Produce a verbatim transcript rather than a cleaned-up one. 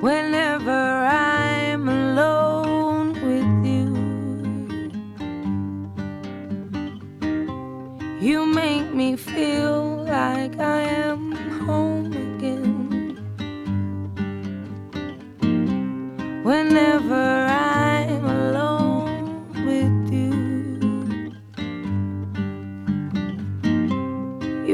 whenever I'm alone with you. You make me feel like I am home again. Whenever